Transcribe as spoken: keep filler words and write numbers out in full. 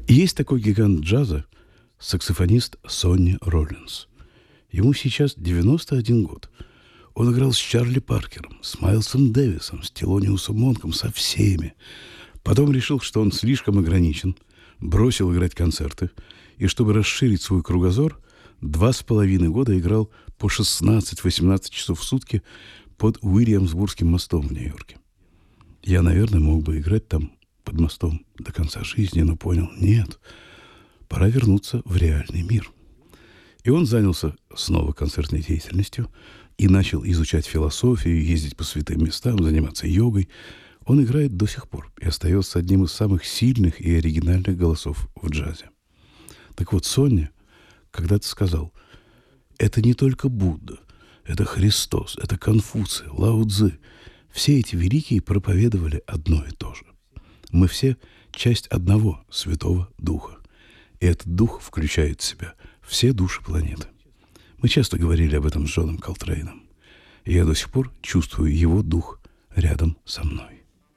И есть такой гигант джаза, саксофонист Сонни Роллинс. Ему сейчас девяносто один год. Он играл с Чарли Паркером, с Майлсом Дэвисом, с Телониусом Монком, со всеми. Потом решил, что он слишком ограничен, бросил играть концерты, и чтобы расширить свой кругозор, два с половиной года играл по шестнадцать-восемнадцать часов в сутки под Уильямсбургским мостом в Нью-Йорке. Я, наверное, мог бы играть там под мостом до конца жизни, но понял, нет, пора вернуться в реальный мир. И он занялся снова концертной деятельностью и начал изучать философию, ездить по святым местам, заниматься йогой. Он играет до сих пор и остается одним из самых сильных и оригинальных голосов в джазе. Так вот, Сонни когда-то сказал, это не только Будда, это Христос, это Конфуций, Лао Цзы. Все эти великие проповедовали одно и то же. Мы все часть одного Святого Духа. И этот Дух включает в себя все души планеты. Мы часто говорили об этом с Джоном Колтрейном. И я до сих пор чувствую его дух рядом со мной.